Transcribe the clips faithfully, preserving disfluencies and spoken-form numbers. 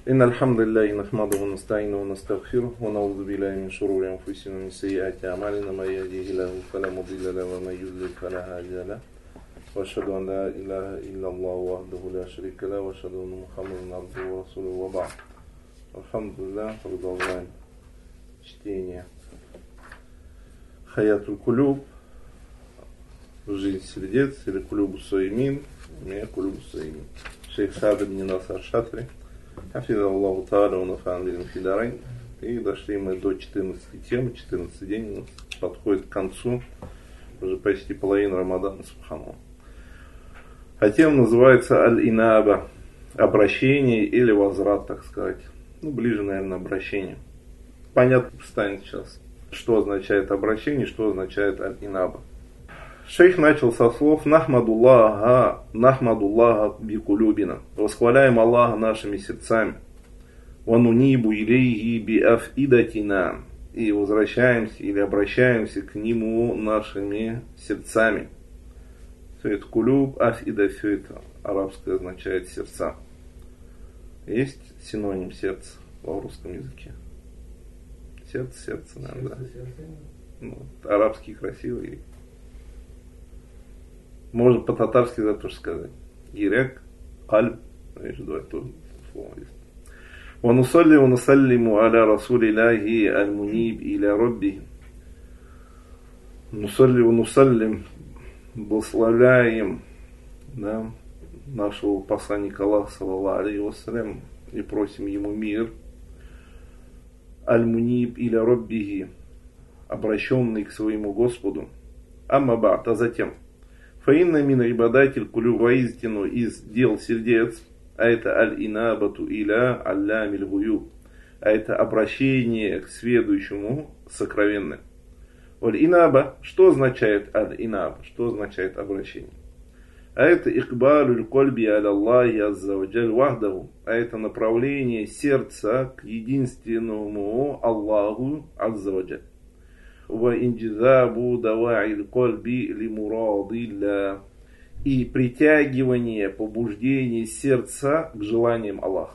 إن الحمد لله نحمده ونستعينه ونستغفره ونعوذ بالله من شرور أنفسنا ومن سيئات أعمالنا من يهده الله فلا مضل له ومن يضلل فلا هادي له وأشهد أن لا إله إلا الله وحده لا شريك له وأشهد أن محمدا عبده ورسوله وبعد. Алхамдулилlah, продолжаем чтение Хаятуль Кулюб, жизнь сердец, или Кулюбу Суаймин, у меня Кулюбу Суаймин. Шейх Саад ибн Насар Шатри, Хафизаллаху Тааля, унафан лилин фидарайн. И дошли мы до четырнадцатой темы, четырнадцатый день у нас подходит к концу, уже почти половина Рамадана, субханаллах. А тема называется Аль-Инаба, обращение или возврат, так сказать. Ну, ближе, наверное, обращение. Понятно станет сейчас, что означает обращение, что означает аль-инаба. Шейх начал со слов «Нахмадуллаха, нахмадуллаха бикулюбина». Восхваляем Аллаха нашими сердцами. «Ванунибу илейхи биафидатина». И возвращаемся или обращаемся к Нему нашими сердцами. Все это кулюб, афида, все это арабское означает сердца. Есть синоним сердца в русском языке? Сердце, сердце, наверное, да. Ну, арабский красивый. Можно по-татарски за то же сказать. Ирек, кальб. Видишь, два тоже слова есть. Ванусалли ванусаллиму аля расулилляхи аль-муниб иля робби. Нусалли ванусаллим. Благословляем, да, нашего посланника Аллаха, саллаллаху алейхи вассалям, и просим ему мир. Аль-муниб иля роббихи, обращенный к своему Господу. Амма ба'д, а затем. Фаинна мин ибадатиль кулю, воистину из дел сердец, а это аль-инабату иля аллямиль гуюб, а это обращение к сведущему сокровенным. Аль-инаба, что означает аль-инаба, что означает обращение? А это икбалюль кольби аля Аллахи азза ва джаль вахдаху, а это направление сердца к единственному Аллаху азза ва джаль. Ва инджизабу дава'иль кольби ли мурадилля, и притягивание побуждений сердца к желаниям Аллаха.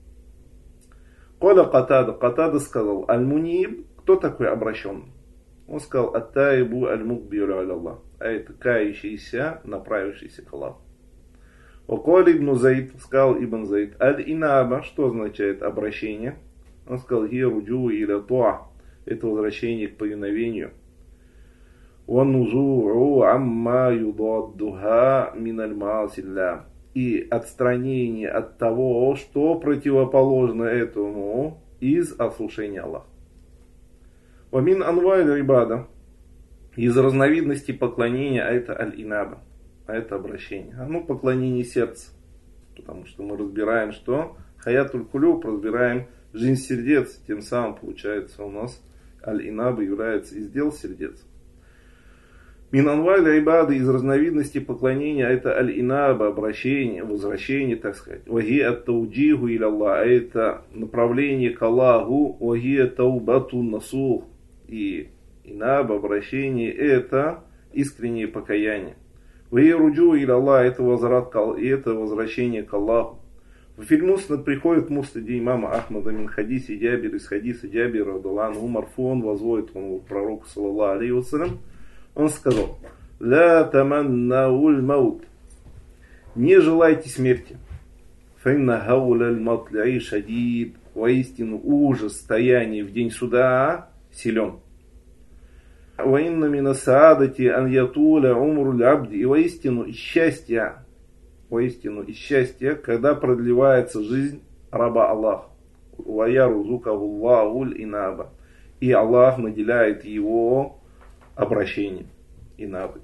Коля Катада, Катада сказал, аль-муниб, кто такой обращенный? Он сказал, аттаибу аль-мукбиру аля Аллах, а это кающийся, направившийся к Аллаху. Околь ибн Заид, сказал ибн Заид, аль-инаба, что означает обращение? Он сказал, хи руджу иля туа, это возвращение к повиновению. Ван нузуру амма юдаддуха мин аль-маасилля, и отстранение от того, что противоположно этому из ослушения Аллаха. Вамин анвайль ибада, из разновидностей поклонения, а это аль-инаба, а это обращение. А ну, поклонение сердца, потому что мы разбираем, что хаятуль кулюб, разбираем жизнь сердец, тем самым получается у нас аль-инаба является из дел сердец. Мин анвайль ибада, из разновидностей поклонения, а это аль-инаба, обращение, возвращение, так сказать. Вахи ат-тауджиху иля Аллах, а это направление к Аллаху, вахи ат-таубату насух. И инаба, обращение, это искреннее покаяние. Вахи руджу иля Аллах, это возврат, и это возвращение к Аллаху. В фильмусна приходит муснади имама Ахмада мин хадиси Джабир, из хадиса Джабира радхиаллаху анху, марфуан, возводит он к пророку, саллаллаху алейхи вассалям. Он сказал, «Ля таманнауль маут», не желайте смерти. «Финна хауляль матляи шадид», воистину ужас стояния в день суда силен. «Ваинна мина саадати ан ятуля умруль абди», и воистину из счастья, воистину из счастья, когда продлевается жизнь раба Аллаха. «Ваяру зукавуллахуль инаба», и Аллах наделяет его обращение, инабы.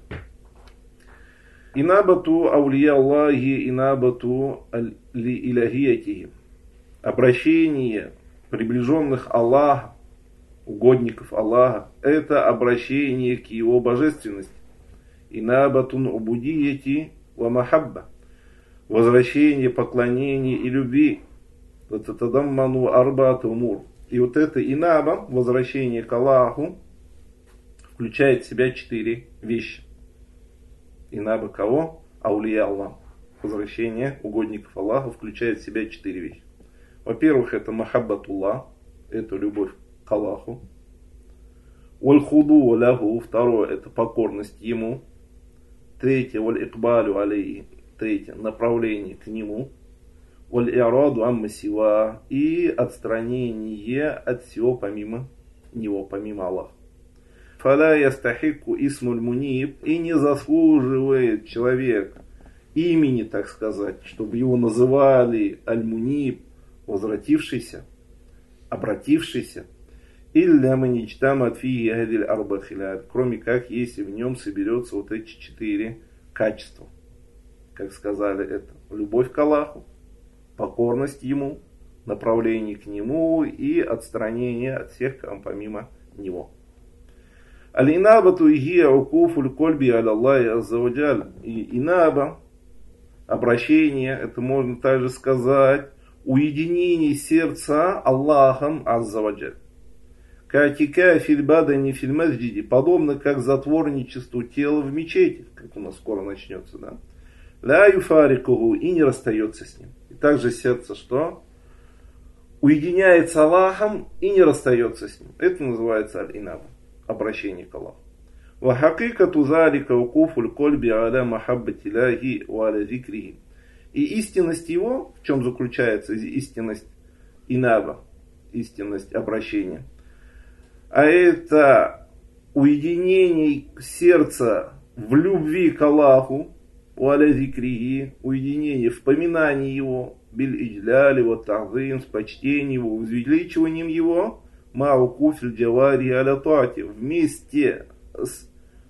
Инабату аулия Аллахи, инабату ли илахиятихи. Обращение приближенных Аллаха, угодников Аллаха, это обращение к его божественности. Инабатун убудияти ва махабба. Возвращение, поклонение и любви. Татадамману арбат умур. И вот это инаба, возвращение к Аллаху, включает в себя четыре вещи. Инаба кого? Аулия Аллах. Возвращение угодников Аллаха включает в себя четыре вещи. Во-первых, это махаббатуллах, это любовь к Аллаху. Валь-худу лягу, второе, это покорность Ему. Третье, валь-икбалю алейхи, третье, направление к Нему. Валь-ираду амма сива, и отстранение от всего помимо Него, помимо Аллаха. Фаля ястахикку исмуль муниб, и не заслуживает человек имени, так сказать, чтобы его называли аль-муниб, возвратившийся, обратившийся, илля маничтамат фии гадиль арбахилят, кроме как, если в нем соберется вот эти четыре качества. Как сказали, это любовь к Аллаху, покорность Ему, направление к Нему и отстранение от всех, кому помимо Него. Аль-инабату гия укуфуль кольби аль-Аллахи аззаваджаль. И инаба, обращение, это можно также сказать, уединение сердца Аллахом аззаваджаль. Катика фильбадани фильмаджиди, подобно как затворничеству тела в мечети, как у нас скоро начнется, да. Ля юфарикуху, и не расстается с ним. И также сердце что? Уединяется Аллахом и не расстается с ним. Это называется аль-инаба, обращение к Аллаху. Вахакикату залика укуфуль кольби аля махаббати ляхи ва аля зикрихи. И истинность его, в чем заключается истинность инаба, истинность обращения? А это уединение сердца в любви к Аллаху, уаля зикрихи, уединение в поминании Его, биль иджляли, вот тазим, с почтением Его, возвеличиванием Его, маукуфиль джавари аля таати, вместе с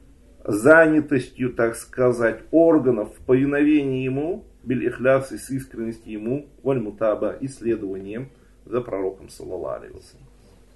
занятостью, так сказать, органов в повиновении Ему, биль ихляси, с искренностью Ему, валь мутаба, исследованием за пророком, саллаллаху алейхи ва саллям.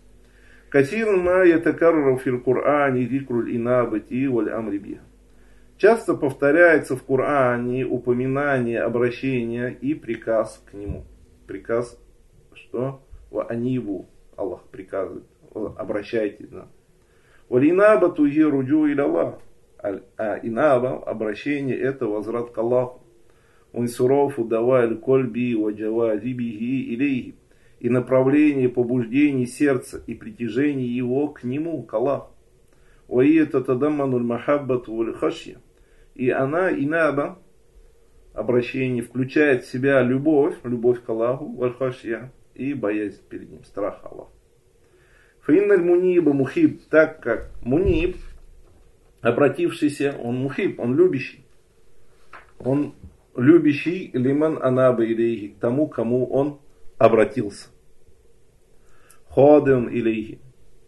Касирун ма ятакаррару фил Кур'ани зикруль инабати валь амри биха. Часто повторяется в Коране упоминание обращения и приказ к нему. Приказ, что? Ва анибу. Аллах приказывает. Обращайтесь. Да. Валь инаба тузи руджу иля Аллах. А инаба, обращение, это возврат к Аллаху. Унсурофу даваль кольби ва джавазибихи илейхи. И направление побуждений сердца и притяжение его к нему, к Аллаху. Ваия татадаммануль махаббату валь хашья. И она, инаба, обращение, включает в себя любовь, любовь к Аллаху, валь хашья, и боязнь перед ним, страх Аллаха. Фаинналь муниба мухиб, так как муниб, обратившийся, он мухиб, он любящий. Он любящий лиман анаба илейхи, к тому, кому он обратился. Ходен илейхи,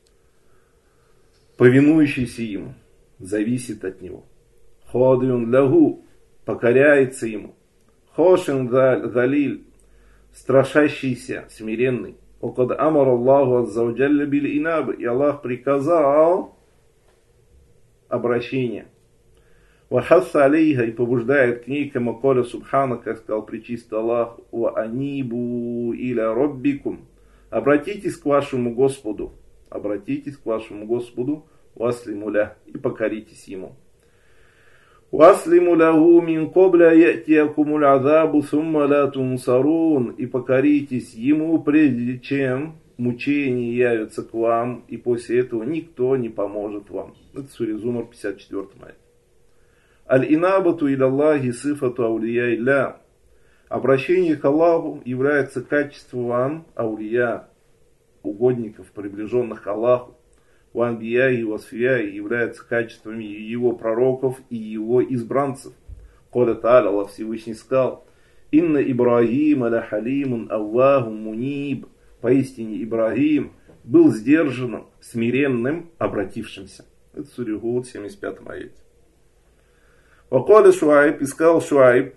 повинующийся ему, зависит от него. Ходен лягу, покоряется ему. Хошен залиль, страшащийся, смиренный. Окад амар Аллаху аззавджалля биль инаб, и Аллах приказал обращение. Вахасса алейха, и побуждает к ней, кама коля субхана, как сказал пречистый Аллах, ва анибу иля роббикум. Обратитесь к вашему Господу, обратитесь к вашему Господу, васлиму ля, и покоритесь ему. Васлиму лягу мин кобля я'тиякумуль азабу сумма ла тунсарун, и покоритесь ему, прежде чем мучения явятся к вам, и после этого никто не поможет вам. Это сура Зумар, пятьдесят четвёртый аят. Аль-инабату иля Аллахи сифату аулия илля. Обращение к Аллаху является качеством аулия, угодников, приближенных к Аллаху. Ванбия и васфия являются качествами его пророков и его избранцев. Коля Та'аля, Аллах Всевышний сказал: «Инна Ибрагима ла халимун Аллаху муниб». Поистине Ибрагим был сдержанным, смиренным, обратившимся. Это сура Гуд, семьдесят пятый аят. Вакаля Шуайб, и сказал Шуайб: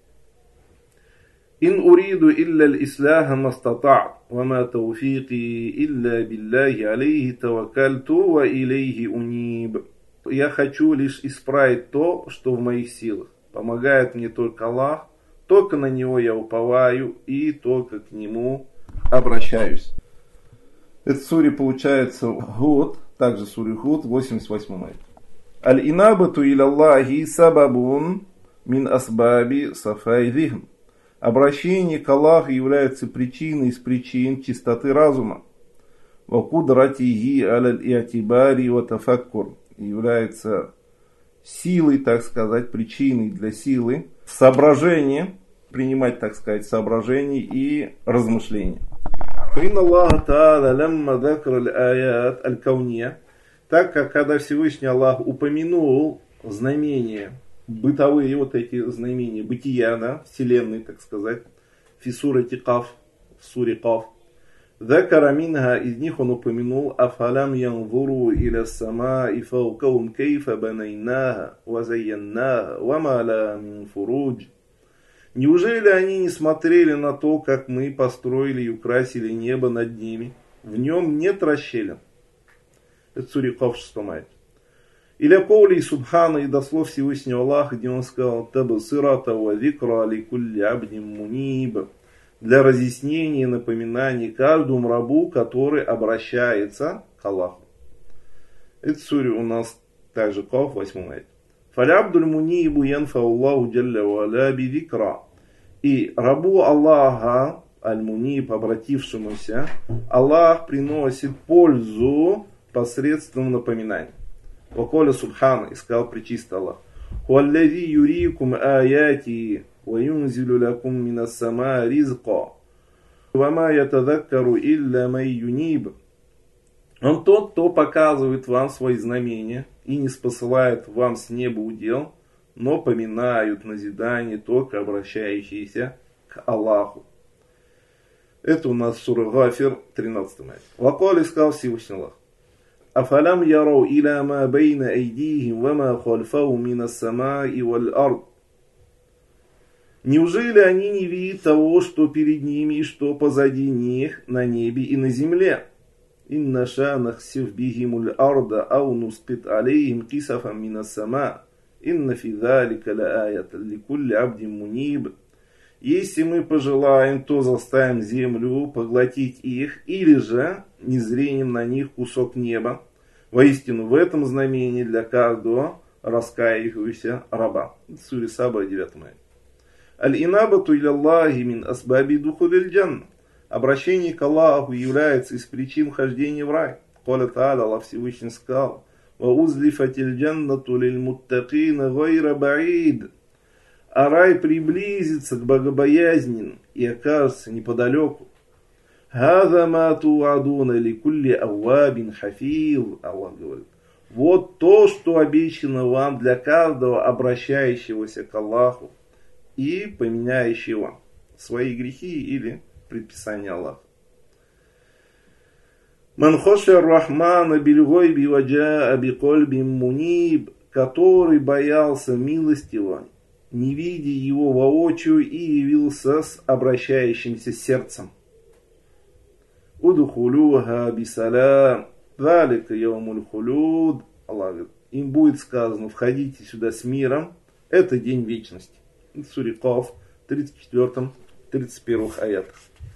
«Ин уриду илля л-исляха мастата'т, ва ма тауфиqi илля билляхи алейхи таваккальту ва илейхи униб». Я хочу лишь исправить то, что в моих силах. Помогает мне только Аллах, только на Него я уповаю и только к Нему обращаюсь. Это суре получается Гуд, также суре Гуд, восемьдесят восьмой аят. Аль-инабату иля Аллахи сабабун мин асбаби сафай зихн. Обращение к Аллаху является причиной из причин чистоты разума. Вакудратихи аль-иатибари ва тафаккур является силой, так сказать, причиной для силы соображения, принимать, так сказать, соображения и размышления. Финна Аллаха Та'аля лямма дакр аль-аят аль-кауния, так как когда Всевышний Аллах упомянул знамения, бытовые вот эти знамения бытия, да, вселенной, так сказать, фи сурати Каф, в суре Каф, ذكر منها, из них он упомянул أفلم ينظروا إلى السماء فوقهم كيف بنيناها وزيناها وما لها من فروج. Неужели они не смотрели на то, как мы построили и украсили небо над ними? В нем нет расщелин. Это суре Каф, шестом аяте. Иля коули субхана, и до слов Всевышнего Аллаха, где он сказал «Табасирата ва викра ли кулли абдин муниб», для разъяснения и напоминания каждому рабу, который обращается к Аллаху. Это суре у нас также Каф, восьмой аяте. «Фалябдуль мунибу янфа Аллаху джалля ва аля би викра». И рабу Аллаха, аль-муниб, обратившемуся, Аллах приносит пользу посредством напоминания. Ваколя субхана, и сказал пречистый Аллах: «Хуаллази юрикум аяти ва юнзилу лакум минас сама ризка ва ма ятадаккару илля май юниб». Он тот, кто показывает вам свои знамения и не спосылает вам с неба удел, но поминают назидание только обращающиеся к Аллаху. Это у нас сура Гафир, тринадцатый аят. Ваколя, сказал Всевышний Аллах: «Афалям ярау иля ма бейна айдихим ва ма хальфау мина самаи валь ард». Неужели они не видят того, что перед ними и что позади них на небе и на земле? «Инна ша нахсиф бихимуль арда ау нускит алейхим кисафам мина сама. Инна фи залика ла аята ликулли абдин муниб». Если мы пожелаем, то заставим землю поглотить их, или же низренем на них кусок неба. Воистину, в этом знамении для каждого раскаивающегося раба. Сура Саба, девятый аят. Аль-инабату иля Аллахи мин асбаби духулиль джанна. Обращение к Аллаху является из причин вхождения в рай. Коля Та'аля, Аллах Всевышний сказал: «Ва узлифатиль джаннату лиль муттакина гайра баид». А рай приблизится к богобоязненным и окажется неподалеку. «Хаза ма туадуна ли кулли аввабин хафил». Аллах говорит: вот то, что обещано вам для каждого обращающегося к Аллаху и поменяющего свои грехи или предписания Аллаха. «Ман хоша рахмана бильгойби ваджа абикольбим муниб», который боялся милостивого, не видя его воочию, и явился с обращающимся сердцем. «Удухулюха бисалям, залика яумуль хулюд». Аллах говорит: им будет сказано: входите сюда с миром, это день вечности. Сура Каф, тридцать четвёртом тридцать первом аятах.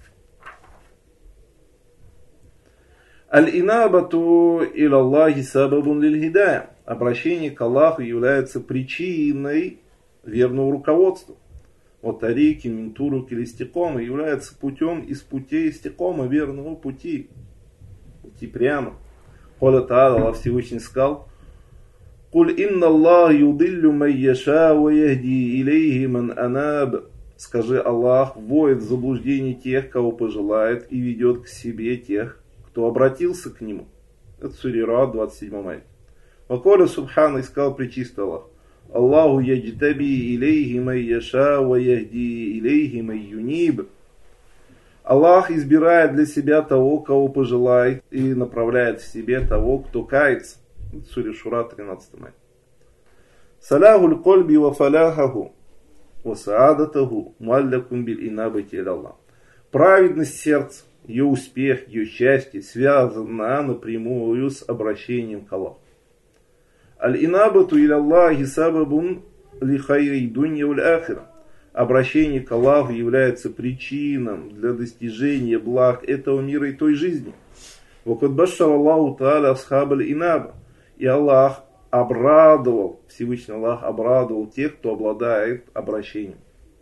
Аль-инабату иля Аллахи сабабун лиль хидая. Обращение к Аллаху является причиной верного руководства. Вот тарики минтуру килистикома является путем из путей истикома, верного пути. Пути прямо. Коля Та'аля, Аллах Всевышний сказал: «Куль инна Аллах юдиллю ман яша ва яхди илейхи ман анаб». Скажи: Аллах вводит в заблуждение тех, кого пожелает, и ведет к себе тех, кто обратился к нему. Это сура Рад, двадцать седьмой аят. Ваколя субхана, искал пречистый Аллах: Аллаху яджтаби илейхи ман яша ва яхди илейхи ман юниб. Аллах избирает для себя того, кого пожелает, и направляет в себе того, кто кается. Это сура Шура, тринадцатый аят. Салахуль кольби ва фаляхаху ва саадатаху муаллакум биль инабати иля Аллах. Праведность сердца, ее успех, ее счастье связана напрямую с обращением к Аллаху. Аль-инабату иля Аллахи сабабун ли хайри дунья валь ахира. Обращение к Аллаху является причиной для достижения благ этого мира и той жизни. Вакад башар Аллаху Та'аля асхаб аль-инаба. И Аллах обрадовал, Всевышний Аллах обрадовал тех, кто обладает обращением.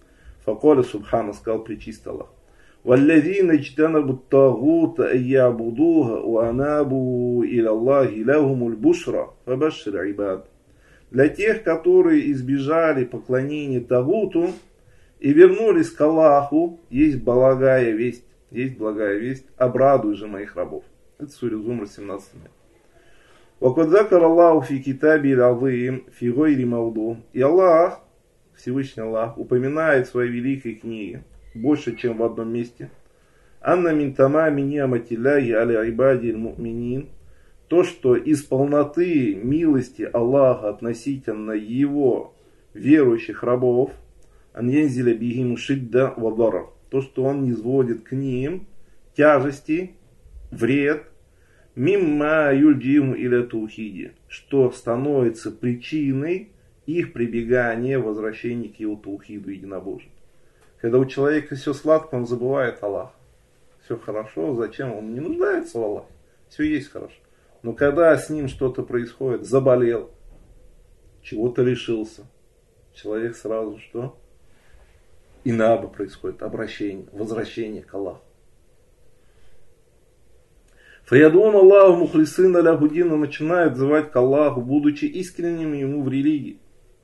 Факоля Субхана, сказал пречистый Аллах. وَالَّذِينَ اجْتَنَبُوا الطَّاغُوتَ أَن يَعْبُدُوهَا وَأَنَابُوا إِلَى اللَّهِ لَهُمُ الْبُشْرَى فَبَشِّرْ عِبَادِ. Для тех, которые избежали поклонения Тагуту и вернулись к Аллаху, есть благая весть, есть благая весть, обрадуй же моих рабов. Это сура Зумр, семнадцатый мир. وَقَدْ ذَكَرَ اللَّهُ فِي كِتَابِهِ الْعَظِيمِ فِي غَيْرِ مَوْضُوعٍ. И Аллах, Всевышний Аллах, упоминает в своей великой книге больше, чем в одном месте. «Анна мин тамами ни'матилляхи аля ибади аль-му'минин». То, что из полноты милости Аллаха относительно его верующих рабов, «ан янзиля бихим шидда ва дарар». То, что он низводит к ним тяжести, вред, «мимма юльдиму иля таухиди», что становится причиной их прибегания, возвращения к его таухиду, единобожию. Когда у человека все сладко, он забывает Аллах. Все хорошо, зачем? Он не нуждается в Аллахе. Все есть хорошо. Но когда с ним что-то происходит, заболел, чего-то лишился, человек сразу что? Инаба происходит, обращение, возвращение к Аллаху. Фаядун Аллаху мухлисына ляхудина, начинает взывать к Аллаху, будучи искренними ему в религии.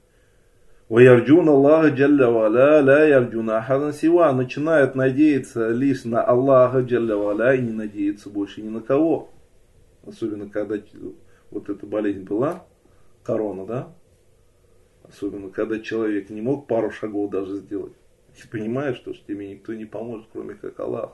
Ваярджун Аллаха джалля валя, ля ярджуна ахадан сива, начинает надеяться лишь на Аллаха джалля валя и не надеяться больше ни на кого. Особенно когда вот эта болезнь была, корона, да? Особенно когда человек не мог пару шагов даже сделать. Ты понимаешь, что тебе никто не поможет, кроме как Аллах.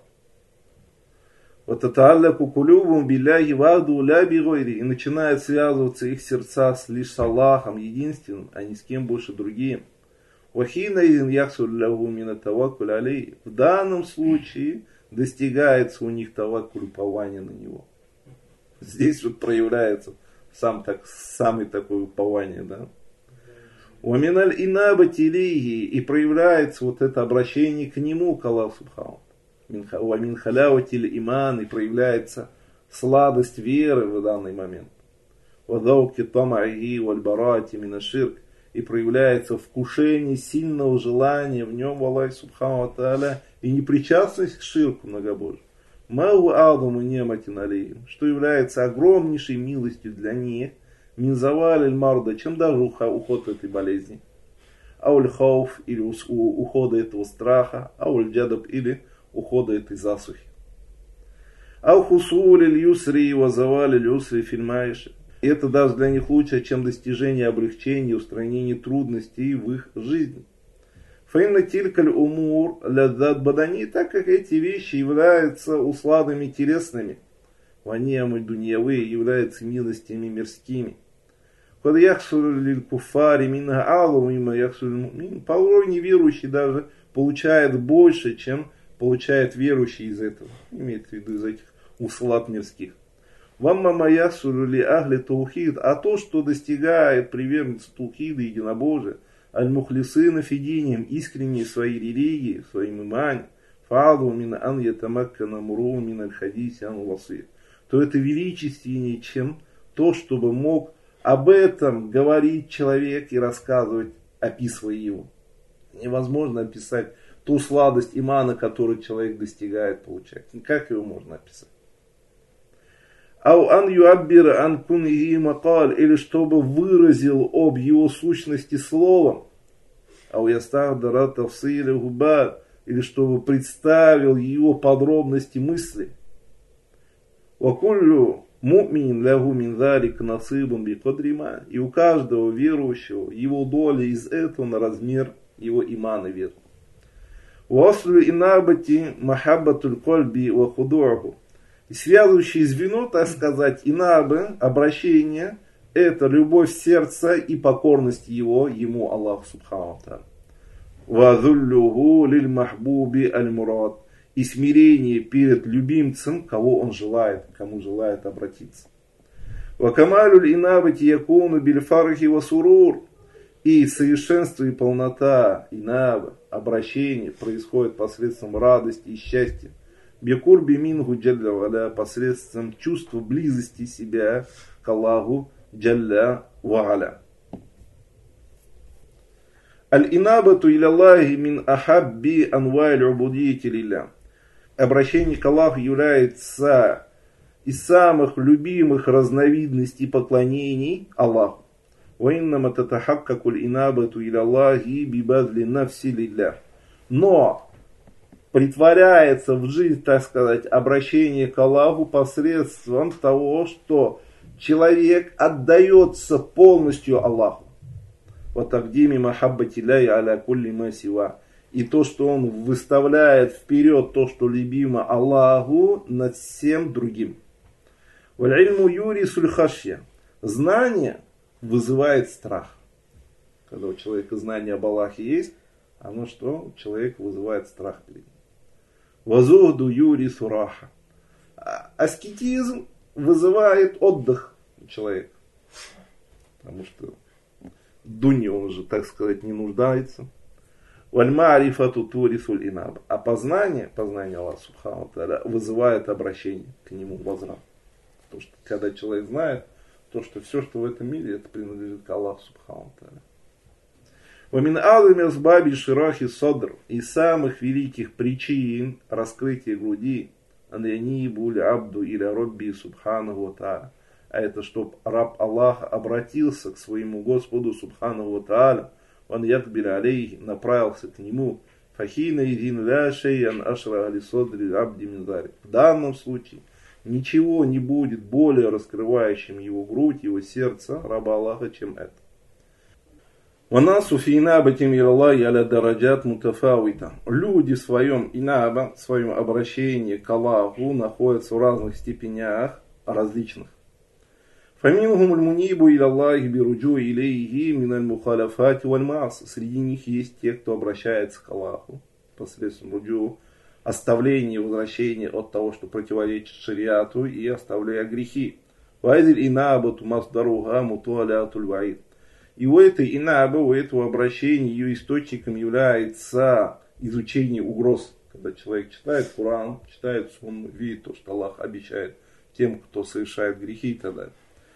Вот это алляку кулюбум билляхи ваду ля бигойри. И начинает связываться их сердца лишь с Аллахом единственным, а ни с кем больше другим. Вахина изин яхсуль лягу мина таваккуль алей. В данном случае достигается у них таваккуль, упование на него. Здесь вот проявляется сам так, самый такое упование, да. Уаминаль инаба тилиги, и проявляется вот это обращение к нему, к Аллаху Субхану. Уамин халяватиль иман, и проявляется сладость веры в данный момент. Вадауки тамаги вальбарати минаширк, и проявляется вкушение сильного желания в нем в Аллахе Субхану Тааля и непричастность к ширку многобожию. Мау адаму нематин алейхим, что является огромнейшей милостью для них, минзаваль аль-марда, чем даже уход этой болезни. Ауль хауф, или ухода этого страха, ауль джадаб, или ухода этой засухи. Ау хусуль аль-юсри ва заваль аль-юсри фильмаиши. И это даже для них лучше, чем достижение облегчения, устранения трудностей в их жизни. Фаинна тилькаль умур лядзат бадани, так как эти вещи являются усладами телесными, ваниамы дуньявые являются милостями мирскими. Кад яхсуль лиль куфари минга аллу мимо яхсуль мумин. Порой неверующий даже получает больше, чем получает верующий из этого. Имеется в виду из этих услад мирских. Вамма маяхсуль ли ахли таухид, а то, что достигает приверженцы таухида единобожия, аль-мухлисына фидинием, искренние своей религии, своим имане, фааду мин ан ятамаккана муру мин аль-хадиси ан васир, то это величественнее, чем то, чтобы мог об этом говорить человек и рассказывать, описывая его. Невозможно описать ту сладость имана, которую человек достигает, получает. Как его можно описать? Ау ан юаббир ан кунхи макаль, или чтобы выразил об его сущности словом. Ау ястахдара тавсиля губа, или чтобы представил его подробности мысли. Вакуллю му'мин лягу мин залик насыбун би кадрима, и у каждого верующего его доля из этого на размер его имана веры. Васлю инабати махаббатуль кольби ва худуаху. И связывающее звено, так сказать, инабы, обращение, это любовь сердца и покорность его, ему Аллаху Субхану Тааля. Вазуллюху лиль махбуби аль мурад. И смирение перед любимцем, кого он желает, кому желает обратиться. Вакамалюль инабати якуну биль фархи ва сурур. И совершенство и полнота инаба, обращение происходит посредством радости и счастья. Бекурби мингу джалля валя, посредством чувства близости себя к Аллаху джалля валя. Аль-инабату иля Аллахи мин ахабби анваль убудийяти лилля. Обращение к Аллаху является из самых любимых разновидностей поклонений Аллаху. وإنما تتحقق الإنابة إلى الله ببذل النفس لله. Но притворяется в жизнь, так сказать, обращение к Аллаху посредством того, что человек отдается полностью Аллаху. وَتَقْدِيمِ مَحَبَّةِ اللَّهِ عَلَى كُلِّ مَا سِوَاهُ. И то, что он выставляет вперед то, что любимо Аллаху, над всем другим. وَالْعِلْمُ يُورِثُ الْخَشْيَةَ. Знание вызывает страх. Когда у человека знание об Аллахе есть, оно что? У человека вызывает страх перед ним. Вазухду юрису раха. Аскетизм вызывает отдых у человека. Потому что в дуне он уже, так сказать, не нуждается. Вальмарифату турисуль инаб. А познание, познание Аллаха Субхану Тааля, вызывает обращение к нему, возврат. Потому что когда человек знает, то, что все, что в этом мире, это принадлежит к Аллаху Субхану Тааля. Вамин азами асбаби ширахи садр. Из самых великих причин раскрытия груди аньяни були абду или робби Субхану Тааля. А это чтоб раб Аллаха обратился к своему Господу Субхану Тааля. Он якбир алейхи, направился к нему. Фахина идин ля шейян ашра али садри абди минзари. В данном случае ничего не будет более раскрывающим его грудь, его сердце раба Аллаха, чем это. Люди в своем инаба, в своем обращении к Аллаху находятся в разных степенях различных. Среди них есть те, кто обращается к Аллаху посредством руджу, оставления и возвращения от того, что противоречит шариату, и оставляя грехи. И у этой инаба, у этого обращения, ее источником является изучение угроз. Когда человек читает Коран, читает Сунну, видит то, что Аллах обещает тем, кто совершает грехи и так далее.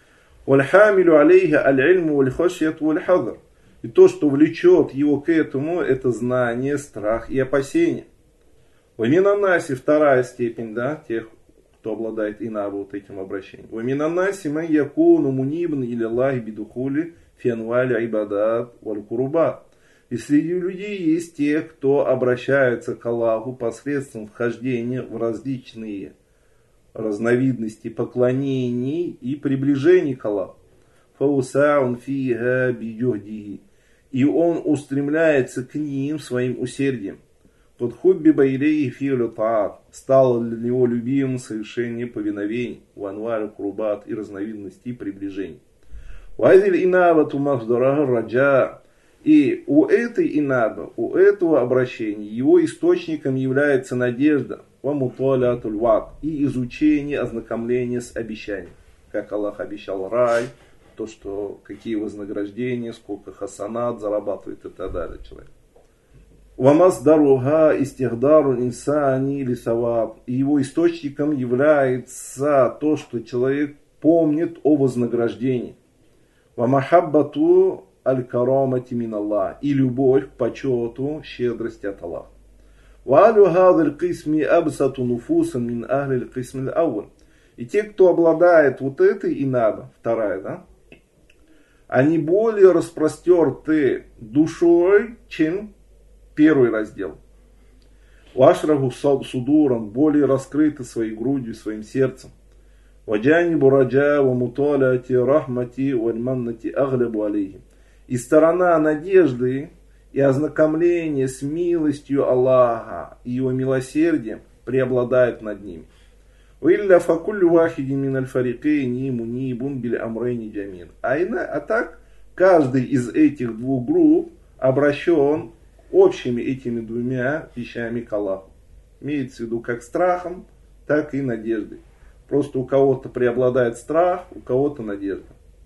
И то, что влечет его к этому, это знание, страх и опасение. Ваминанаси, вторая степень, да, тех, кто обладает инабу, вот этим обращением. Ваминанаси ман якуну мунибн или Аллахи бидухули фенвали айбадат валь курубат. И среди людей есть те, кто обращается к Аллаху посредством вхождения в различные разновидности поклонений и приближений к Аллаху. Фаусаун фиха бидюхдихи. И он устремляется к ним своим усердием. Подхубби байлейхи фи'лю таат. Стало для него любимым совершение повиновений, ванваль курубат и разновидностей приближений. Вазиль инабату махдарага раджа. И у этой инаба, у этого обращения, его источником является надежда, вамуталятуль вад, и изучение, ознакомление с обещанием. Как Аллах обещал рай, то, что какие вознаграждения, сколько хасанат зарабатывает и так далее человек. Вамасдаруха истихдару инсани лисаваб. И его источником является то, что человек помнит о вознаграждении. Вамахаббату аль-карамати мин Аллах. И любовь к почету, щедрости от Аллаха. Валю хадр кисми абсату нуфусан мин ахли кисми аль-ауаль. И те, кто обладает вот этой инаба, вторая, да, они более распростерты душой, чем первый раздел. Вашраху судуран, более раскрыты своей грудью, своим сердцем. Ваджани бураджа ва муталяти рахмати вальманнати аглябу алейхим. И сторона надежды и ознакомления с милостью Аллаха и его милосердием преобладает над ними. А так, каждый из этих двух групп обращен общими этими двумя вещами к Аллаху. Имеется в виду как страхом, так и надеждой. Просто у кого-то преобладает страх, у кого-то надежда.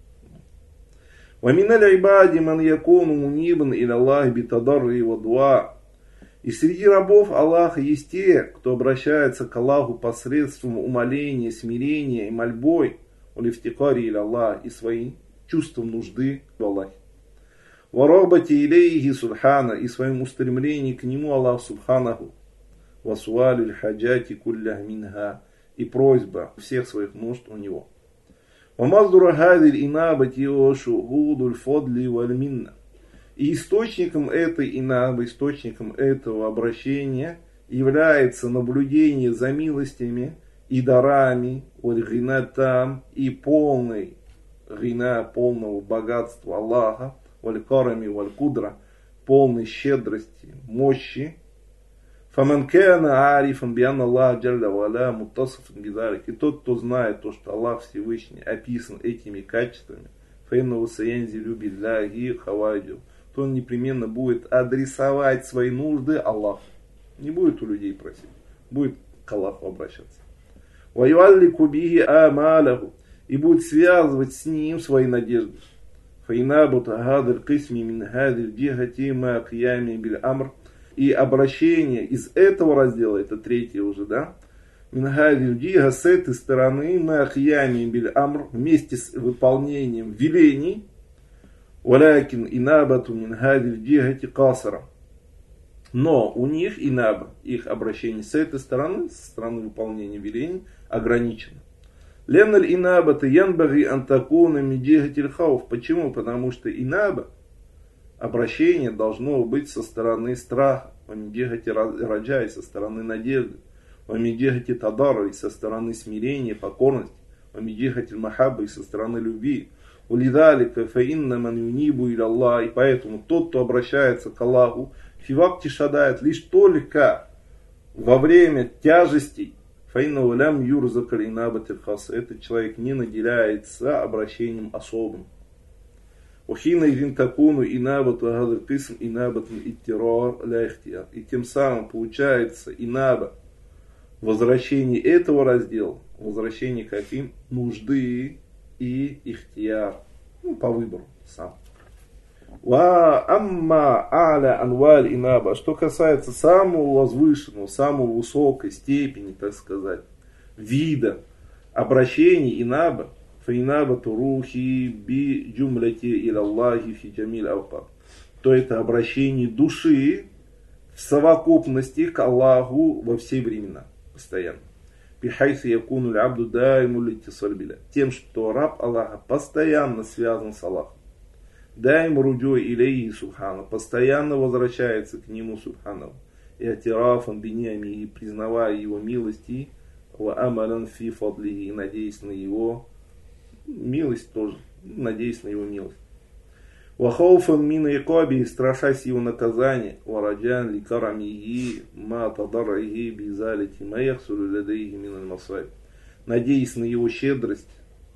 И среди рабов Аллаха есть те, кто обращается к Аллаху посредством умоления, смирения и мольбой, улифтикари или Аллах, и своим чувством нужды в Аллахе. Варабати илейхи субхана, и своим устремлением к нему Аллах субханаху. Васуалю хаджати кулля минха, и просьба всех своих нужд у него. Вамаздура хадиль инабати ва шухудуль фадли валь минна. И источником этой инабы, источником этого обращения является наблюдение за милостями и дарами, валь гинатам, и полной гина, полного богатства Аллаха, валь карами валь кудра, полной щедрости, мощи. Фаман кана арифан биан Аллах джалля валя муттасифан бидалик. И тот, кто знает то, что Аллах Всевышний описан этими качествами, фаиннаху саянзилю билляхи хавайджу, то он непременно будет адресовать свои нужды Аллаху. Не будет у людей просить, будет к Аллаху обращаться. Ваюаллику бихи амаляху, и будет связывать с ним свои надежды. Фаинабут гадаль кисми мин гадаль джихати ма киями биль амр. И обращение из этого раздела, это третье уже, да? Минхадиль джиха, с этой стороны, ма киями биль амр, вместе с выполнением велений. Валякин инабату минхадиль джихати касара. Но у них инаба, их обращение с этой стороны, со стороны выполнения велений, ограничено. Леналь инабата янбаги антакуна миджихатиль хауф. Почему? Потому что инаба, обращение должно быть со стороны страха, вамидехати раджай, со стороны надежды, вамидехати тадарой, со стороны смирения, покорности, вамидехати махаббы, со стороны любви. Улидалика фаинна ман юнибу иля Аллах. И поэтому тот, кто обращается к Аллаху, фивакти шадает лишь только во время тяжестей, фаинна улям юрзакаль инабатиль хас. Этот человек не наделяется обращением особым. Ухина идин такуну инабату гадаль кисм инабату иттирар ля ихтияр. И тем самым получается инаба, возвращение этого раздела, возвращение каким? Нужды и ихтияр. Ну, по выбору сам. Ва амма аля анваль инаба. Что касается самого возвышенного, самого высокой степени, так сказать, вида обращений инаба, фаинабату рухи би джумляти иля Аллахи фи джамиль авкат. То это обращение души в совокупности к Аллаху во все времена, постоянно. Бихайсу якуну абду дайму литтисаль биля. Тем, что раб Аллаха постоянно связан с Аллахом. Дайм руджой илейхи субхана, постоянно возвращается к нему субхану. И атирафан бинями, и признавая его милости, ва амалан фи фадлихи, и надеясь на его милость тоже, надеясь на его милость. Вахауфан мина икаби, страшась его наказания, вараджан ли карамихи, ма тадарахи бизалити, маяхсулю ладейхи миналь масайб. Надеясь на его щедрость,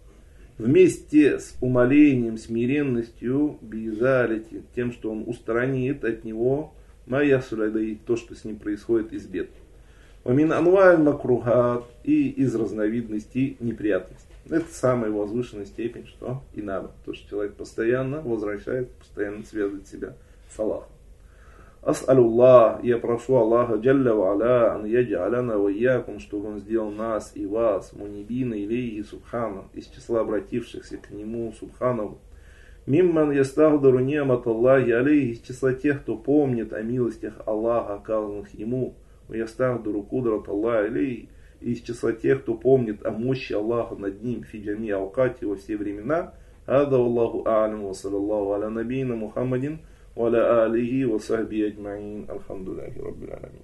вместе с умолением, смиренностью, бизалити, тем, что он устранит от него маяхсулю ладейхи, то, что с ним происходит из бед. Вамин анваль макрухат, и из разновидностей неприятностей. Это самая возвышенная степень, что инаба. То, что человек постоянно возвращается, постоянно связывает себя с Аллахом. Ас'алюллах, я прошу Аллаха, джалля ва аля, ан яджаляна ва якум, чтобы он сделал нас и вас, мунибина илейхи субхана, из числа обратившихся к нему субханову. Мимман ястахдару ни'мат Аллахи алейхи, из числа тех, кто помнит о милостях Аллаха, оказанных ему, ва ястахдару кудрат Аллахи алейхи, и из числа тех, кто помнит о мощи Аллаха над ним, фиджами аукати, во все времена. Ада Аллаху а'алям, ва саллаллаху аля набийна Мухаммадин, ва аля алихи, ва сахби аджмаин, альхамдулиллахи раббил аламин.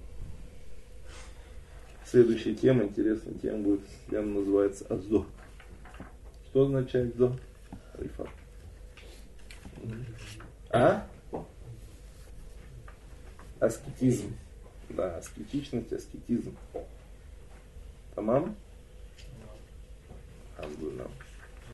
Следующая тема, интересная тема будет, тема называется Аз-Зухд. Что означает Зухд? Рифат. А? Аскетизм. Да, аскетичность, аскетизм. Тамам? Алхамдулилlah.